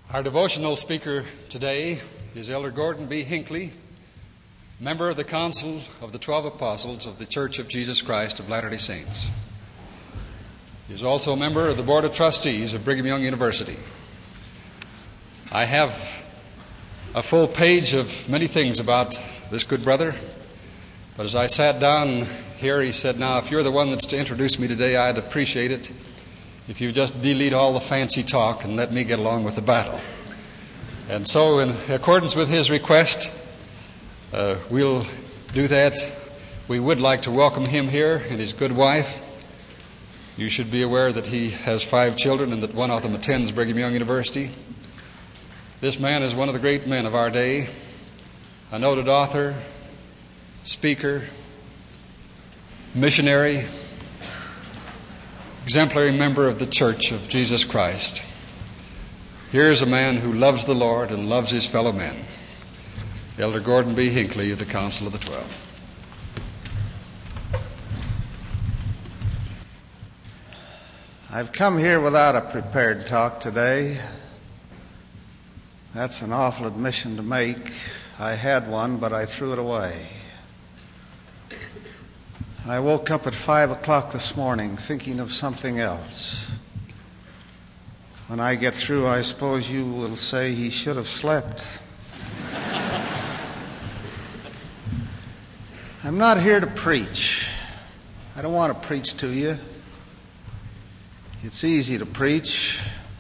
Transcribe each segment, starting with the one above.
Our devotional speaker today is Elder Gordon B. Hinckley, member of the Council of the 12 Apostles of the Church of Jesus Christ of Latter-day Saints. He is also a member of the Board of Trustees of Brigham Young University. I have a full page of many things about this good brother, but as I sat down here, he said, "Now, if you're the one that's to introduce me today, I'd appreciate it if you just delete all the fancy talk and let me get along with the battle." And so, in accordance with his request, we'll do that. We would like to welcome him here and his good wife. You should be aware that he has 5 children and that one of them attends Brigham Young University. This man is one of the great men of our day, a noted author, speaker, missionary, exemplary member of the Church of Jesus Christ. Here's a man who loves the Lord and loves his fellow men. Elder Gordon B. Hinckley of the Council of the 12. I've come here without a prepared talk today. That's an awful admission to make. I had one, but I threw it away. I woke up at 5 o'clock this morning thinking of something else. When I get through, I suppose you will say he should have slept. I'm not here to preach. I don't want to preach to you. It's easy to preach,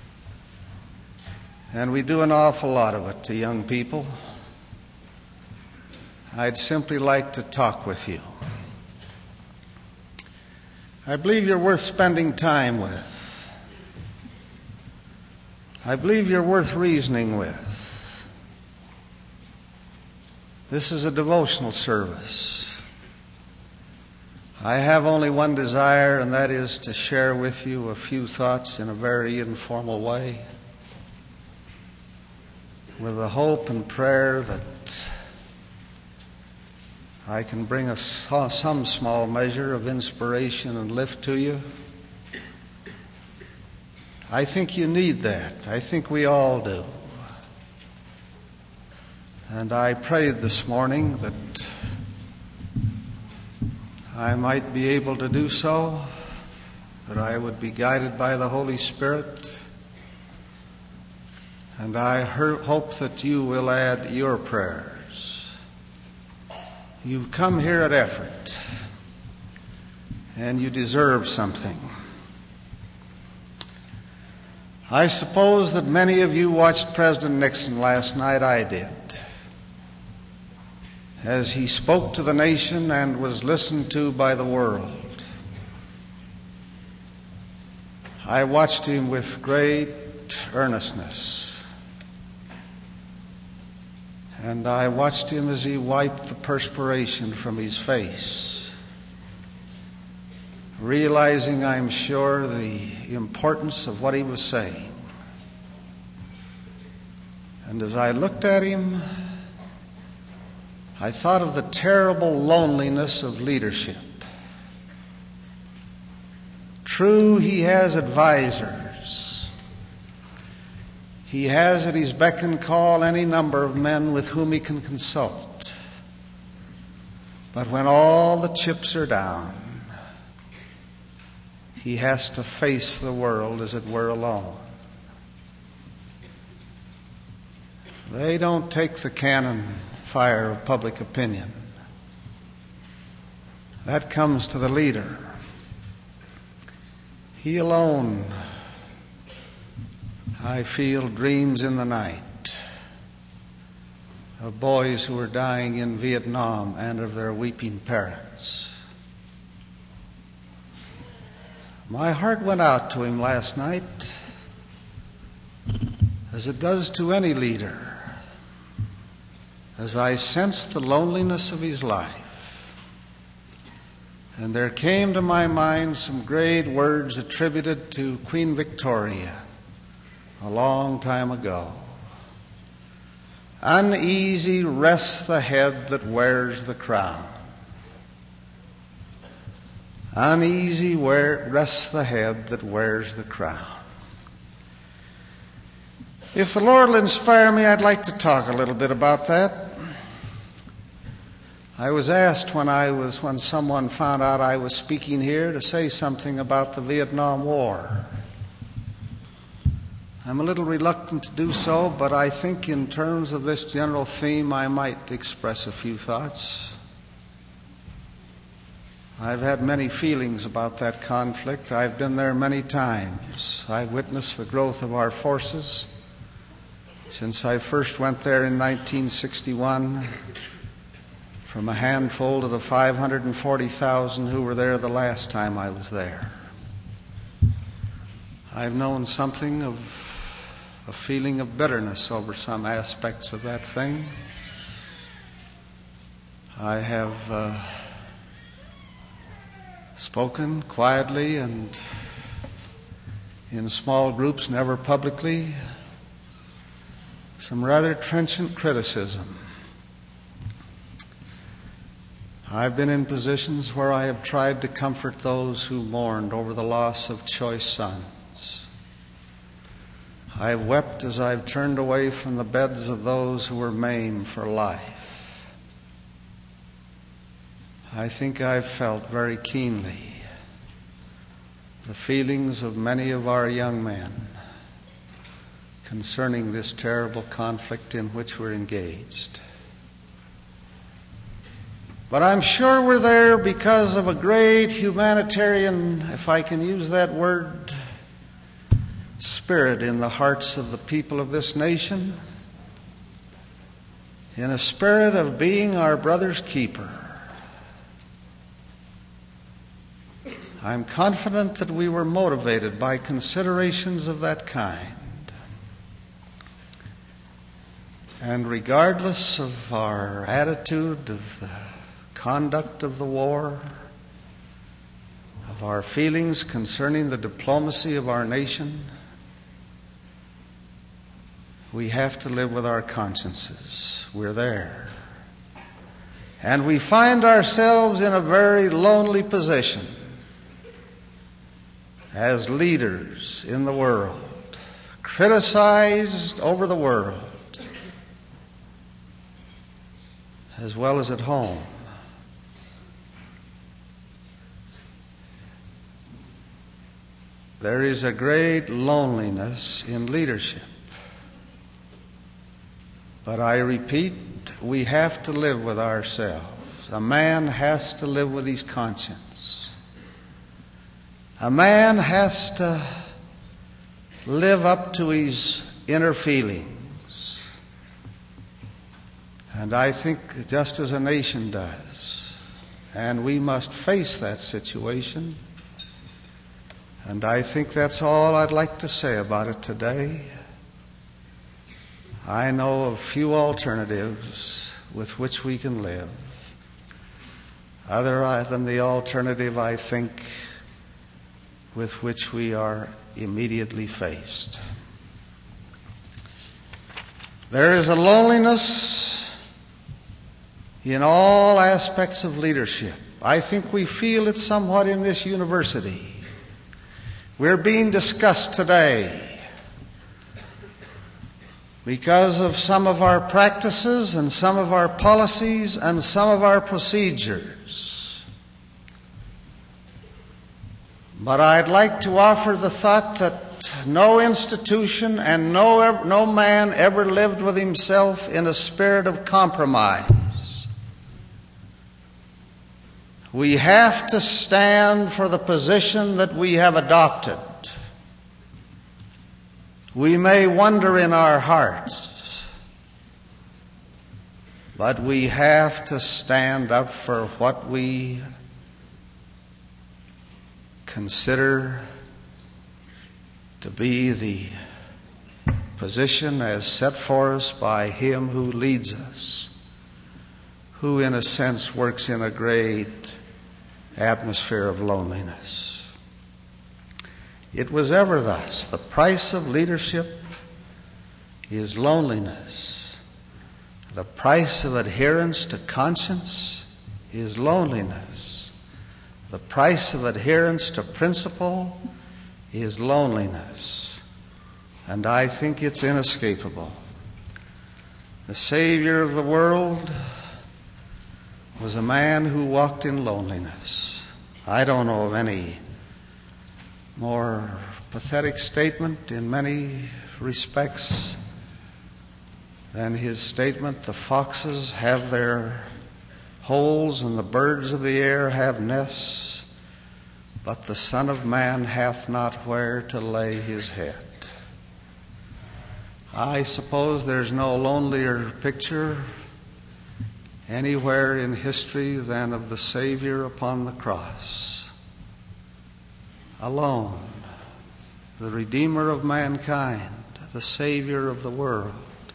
and we do an awful lot of it to young people. I'd simply like to talk with you. I believe you're worth spending time with. I believe you're worth reasoning with. This is a devotional service. I have only one desire, and that is to share with you a few thoughts in a very informal way, with the hope and prayer that I can bring some small measure of inspiration and lift to you. I think you need that. I think we all do. And I prayed this morning that I might be able to do so, that I would be guided by the Holy Spirit. And I hope that you will add your prayers. You've come here at effort, and you deserve something. I suppose that many of you watched President Nixon last night. I did. As he spoke to the nation and was listened to by the world. I watched him with great earnestness. And I watched him as he wiped the perspiration from his face, realizing, I'm sure, the importance of what he was saying. And as I looked at him, I thought of the terrible loneliness of leadership. True, he has advisors. He has at his beck and call any number of men with whom he can consult. But when all the chips are down, he has to face the world, as it were, alone. They don't take the cannon fire of public opinion. That comes to the leader. He alone, I feel, dreams in the night of boys who are dying in Vietnam and of their weeping parents. My heart went out to him last night, as it does to any leader, as I sensed the loneliness of his life. And there came to my mind some great words attributed to Queen Victoria a long time ago. Uneasy rests the head that wears the crown. Uneasy rests the head that wears the crown. If the Lord will inspire me, I'd like to talk a little bit about that. I was asked when someone found out I was speaking here to say something about the Vietnam War. I'm a little reluctant to do so, but I think in terms of this general theme, I might express a few thoughts. I've had many feelings about that conflict. I've been there many times. I've witnessed the growth of our forces since I first went there in 1961, from a handful to the 540,000 who were there the last time I was there. I've known something of a feeling of bitterness over some aspects of that thing. I have spoken quietly and in small groups, never publicly, some rather trenchant criticism. I've been in positions where I have tried to comfort those who mourned over the loss of choice sons. I've wept as I've turned away from the beds of those who were maimed for life. I think I've felt very keenly the feelings of many of our young men concerning this terrible conflict in which we're engaged. But I'm sure we're there because of a great humanitarian, if I can use that word, spirit in the hearts of the people of this nation, in a spirit of being our brother's keeper. I'm confident that we were motivated by considerations of that kind. And regardless of our attitude of the conduct of the war, of our feelings concerning the diplomacy of our nation, we have to live with our consciences. We're there. And we find ourselves in a very lonely position as leaders in the world, criticized over the world, as well as at home. There is a great loneliness in leadership. But I repeat, we have to live with ourselves. A man has to live with his conscience. A man has to live up to his inner feelings. And I think just as a nation does. And we must face that situation. And I think that's all I'd like to say about it today. I know of few alternatives with which we can live, other than the alternative, I think, with which we are immediately faced. There is a loneliness in all aspects of leadership. I think we feel it somewhat in this university. We're being discussed today because of some of our practices and some of our policies and some of our procedures. But I'd like to offer the thought that no institution and no man ever lived with himself in a spirit of compromise. We have to stand for the position that we have adopted. We may wonder in our hearts, but we have to stand up for what we consider to be the position as set for us by Him who leads us, who in a sense works in a great atmosphere of loneliness. It was ever thus. The price of leadership is loneliness. The price of adherence to conscience is loneliness. The price of adherence to principle is loneliness. and I think it's inescapable. The Savior of the world was a man who walked in loneliness. I don't know of any more pathetic statement in many respects than his statement, "The foxes have their holes and the birds of the air have nests, but the Son of Man hath not where to lay his head." I suppose there's no lonelier picture anywhere in history than of the Savior upon the cross. Alone, the Redeemer of mankind, the Savior of the world,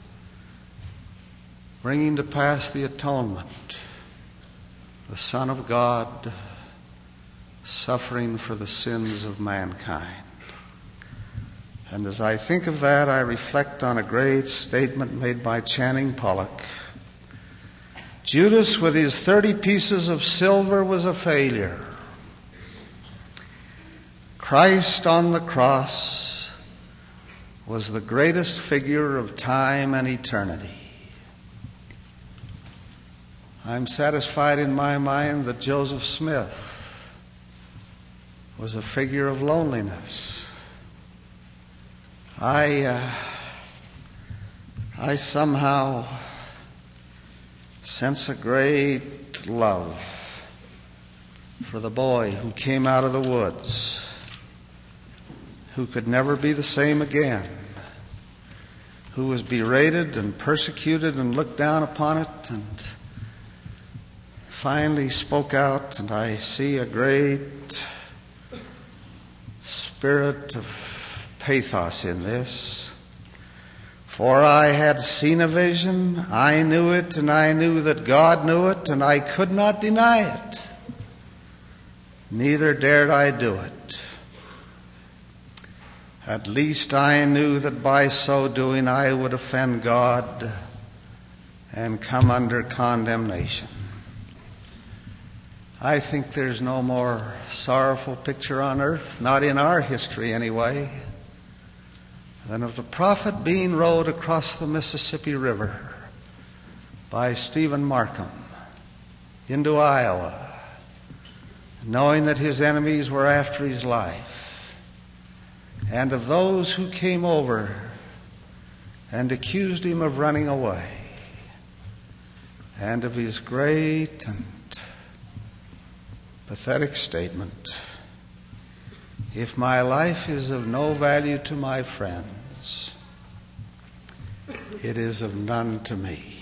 bringing to pass the atonement, the Son of God suffering for the sins of mankind. And as I think of that, I reflect on a great statement made by Channing Pollock. Judas, with his 30 pieces of silver, was a failure. Christ on the cross was the greatest figure of time and eternity. I'm satisfied in my mind that Joseph Smith was a figure of loneliness. I somehow sense a great love for the boy who came out of the woods, who could never be the same again, who was berated and persecuted and looked down upon it, and finally spoke out. And I see a great spirit of pathos in this. "For I had seen a vision, I knew it, and I knew that God knew it, and I could not deny it, neither dared I do it. At least I knew that by so doing I would offend God and come under condemnation." I think there's no more sorrowful picture on earth, not in our history anyway, than of the prophet being rowed across the Mississippi River by Stephen Markham into Iowa, knowing that his enemies were after his life, and of those who came over and accused him of running away, and of his great and pathetic statement, "If my life is of no value to my friends, it is of none to me."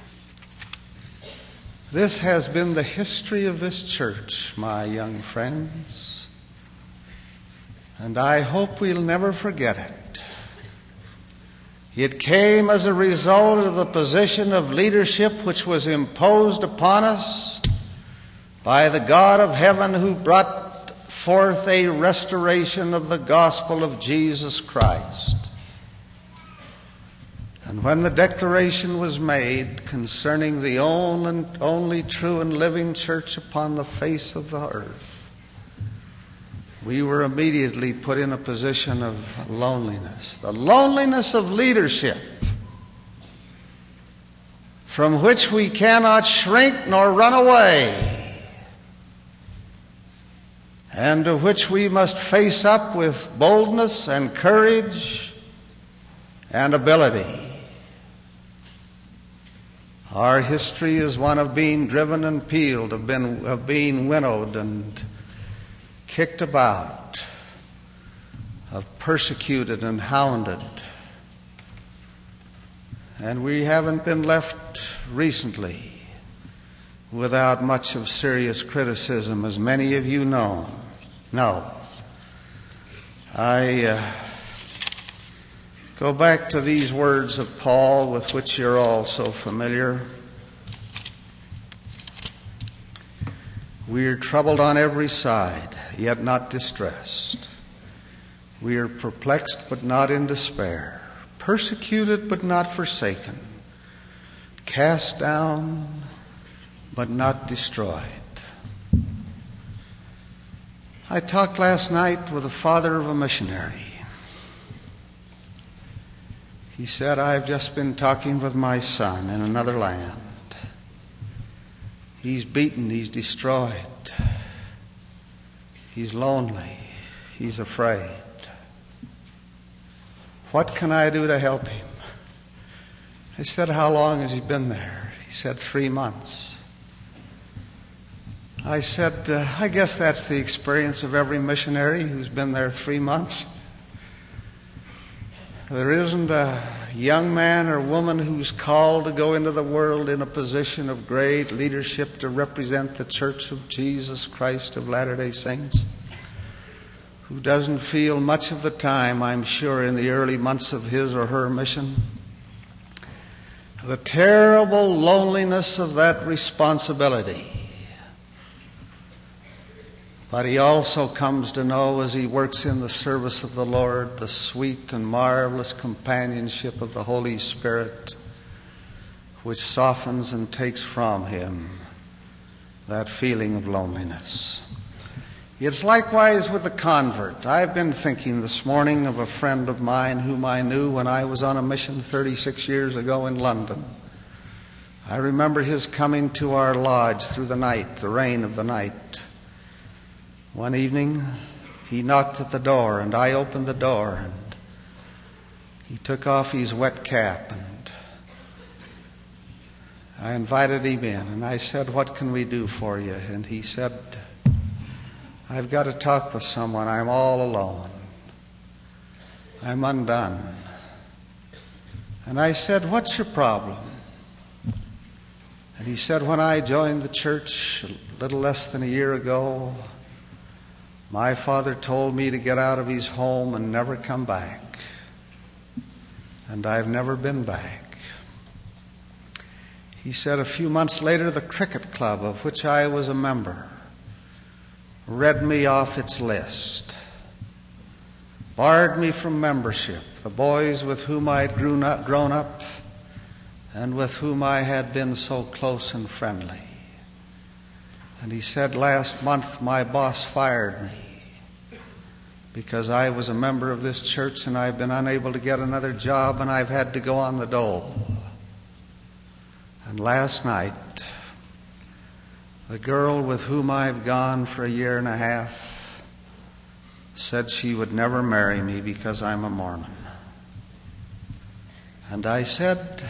This has been the history of this church, my young friends, and I hope we'll never forget it. It came as a result of the position of leadership which was imposed upon us by the God of heaven, who brought forth a restoration of the gospel of Jesus Christ. And when the declaration was made concerning the only true and living church upon the face of the earth, we were immediately put in a position of loneliness, the loneliness of leadership, from which we cannot shrink nor run away, and to which we must face up with boldness and courage and ability. Our history is one of being driven and peeled, of being winnowed and kicked about, of persecuted and hounded. And we haven't been left recently without much of serious criticism, as many of you know. I go back to these words of Paul with which you're all so familiar. "We are troubled on every side, yet not distressed. We are perplexed, but not in despair. Persecuted, but not forsaken. Cast down, but not destroyed." I talked last night with the father of a missionary. He said, "I've just been talking with my son in another land. He's beaten, he's destroyed, he's lonely, he's afraid. What can I do to help him?" I said, "How long has he been there?" He said, 3 months. I said, "I guess that's the experience of every missionary who's been there 3 months. There isn't a young man or woman who's called to go into the world in a position of great leadership to represent the Church of Jesus Christ of Latter-day Saints who doesn't feel much of the time, I'm sure, in the early months of his or her mission, the terrible loneliness of that responsibility. But he also comes to know, as he works in the service of the Lord, the sweet and marvelous companionship of the Holy Spirit, which softens and takes from him that feeling of loneliness. It's likewise with the convert. I've been thinking this morning of a friend of mine whom I knew when I was on a mission 36 years ago in London. I remember his coming to our lodge through the night, the rain of the night. One evening, he knocked at the door, and I opened the door, and he took off his wet cap, and I invited him in, and I said, "What can we do for you?" And he said, "I've got to talk with someone. I'm all alone. I'm undone." And I said, "What's your problem?" And he said, "When I joined the church a little less than a year ago, my father told me to get out of his home and never come back. And I've never been back." He said, "A few months later, the cricket club of which I was a member read me off its list, barred me from membership, the boys with whom I'd grown up and with whom I had been so close and friendly. And he said, last month my boss fired me because I was a member of this church and I've been unable to get another job and I've had to go on the dole. And last night, the girl with whom I've gone for 1.5 years said she would never marry me because I'm a Mormon." And I said,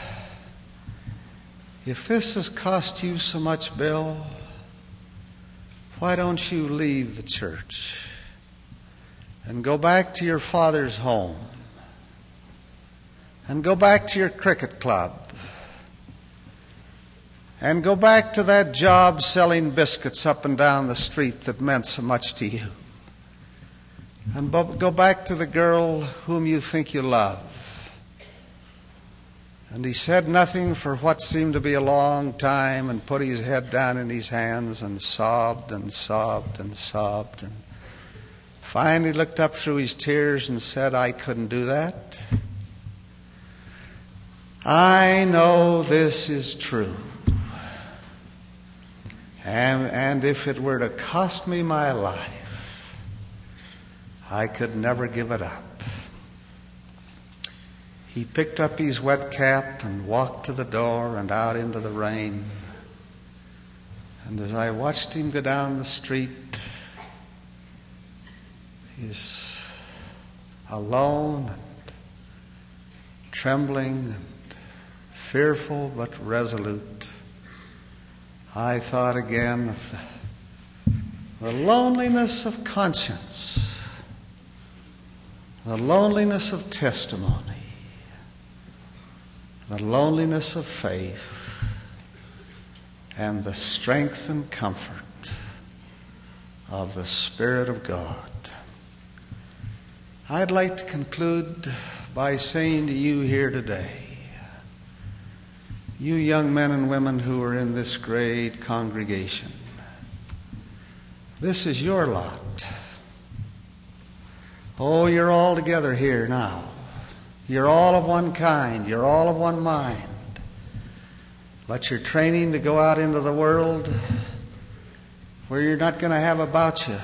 "If this has cost you so much, Bill, why don't you leave the church and go back to your father's home and go back to your cricket club and go back to that job selling biscuits up and down the street that meant so much to you, and go back to the girl whom you think you love." And he said nothing for what seemed to be a long time and put his head down in his hands and sobbed and sobbed and sobbed, and finally looked up through his tears and said, "I couldn't do that. I know this is true. And if it were to cost me my life, I could never give it up." He picked up his wet cap and walked to the door and out into the rain. And as I watched him go down the street, he's alone and trembling and fearful but resolute, I thought again of the loneliness of conscience, the loneliness of testimony, the loneliness of faith, and the strength and comfort of the Spirit of God. I'd like to conclude by saying to you here today, you young men and women who are in this great congregation, this is your lot. Oh, you're all together here now. You're all of one kind. You're all of one mind. But you're training to go out into the world where you're not going to have about you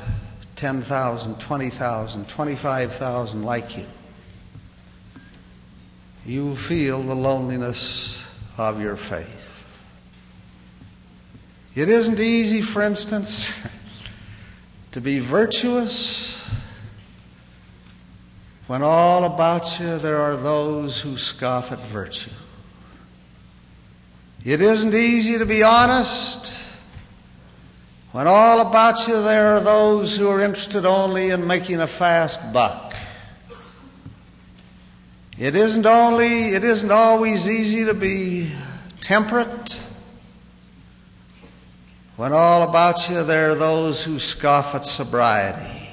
10,000, 20,000, 25,000 like you. you'll feel the loneliness of your faith. It isn't easy, for instance, to be virtuous when all about you there are those who scoff at virtue. It isn't easy to be honest when all about you there are those who are interested only in making a fast buck. It isn't always easy to be temperate when all about you there are those who scoff at sobriety.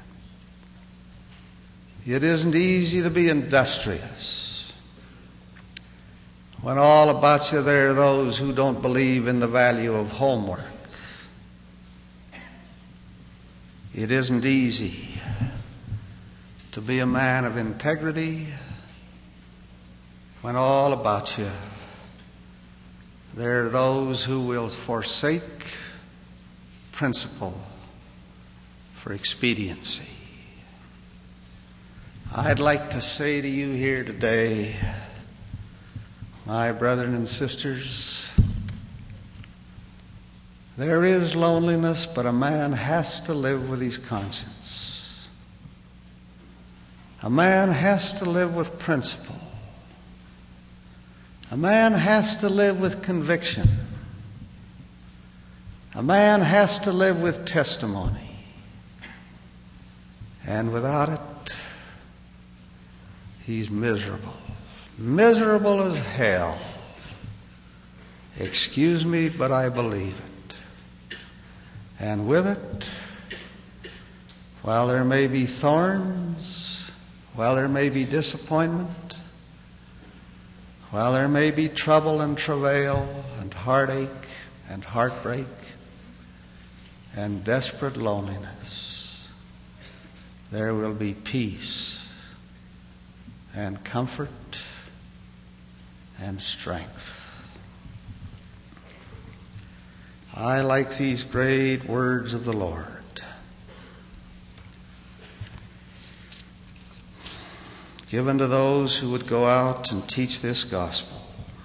It isn't easy to be industrious when all about you there are those who don't believe in the value of homework. It isn't easy to be a man of integrity when all about you there are those who will forsake principle for expediency. I'd like to say to you here today, my brethren and sisters, there is loneliness, but a man has to live with his conscience. A man has to live with principle. A man has to live with conviction. A man has to live with testimony. And without it, he's miserable. Miserable as hell. Excuse me, but I believe it. And with it, while there may be thorns, while there may be disappointment, while there may be trouble and travail and heartache and heartbreak and desperate loneliness, there will be peace and comfort and strength. I like these great words of the Lord. Given to those who would go out and teach this gospel.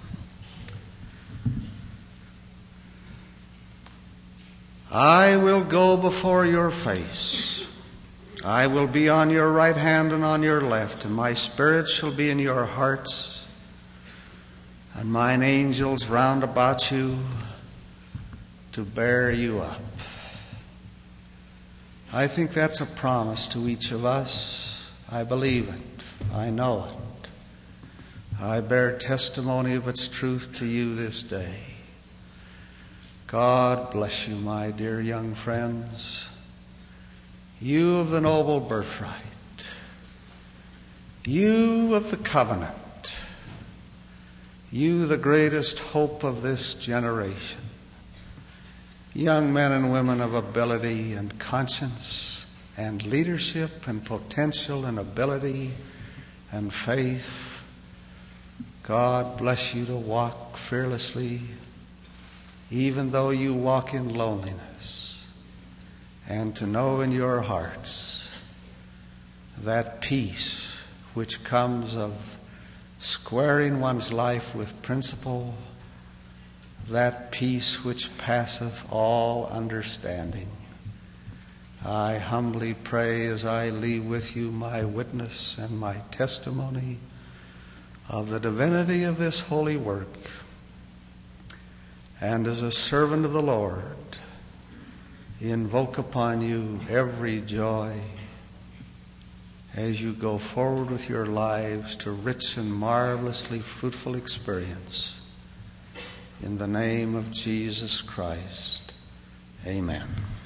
I will go before your face. I will be on your right hand and on your left, and my spirit shall be in your hearts, and mine angels round about you to bear you up. I think that's a promise to each of us. I believe it. I know it. I bear testimony of its truth to you this day. God bless you, my dear young friends. You of the noble birthright. You of the covenant. You the greatest hope of this generation. Young men and women of ability and conscience and leadership and potential and ability and faith. God bless you to walk fearlessly, even though you walk in loneliness, and to know in your hearts that peace which comes of squaring one's life with principle, that peace which passeth all understanding. I humbly pray as I leave with you my witness and my testimony of the divinity of this holy work, and as a servant of the Lord, invoke upon you every joy as you go forward with your lives to rich and marvelously fruitful experience. In the name of Jesus Christ, amen.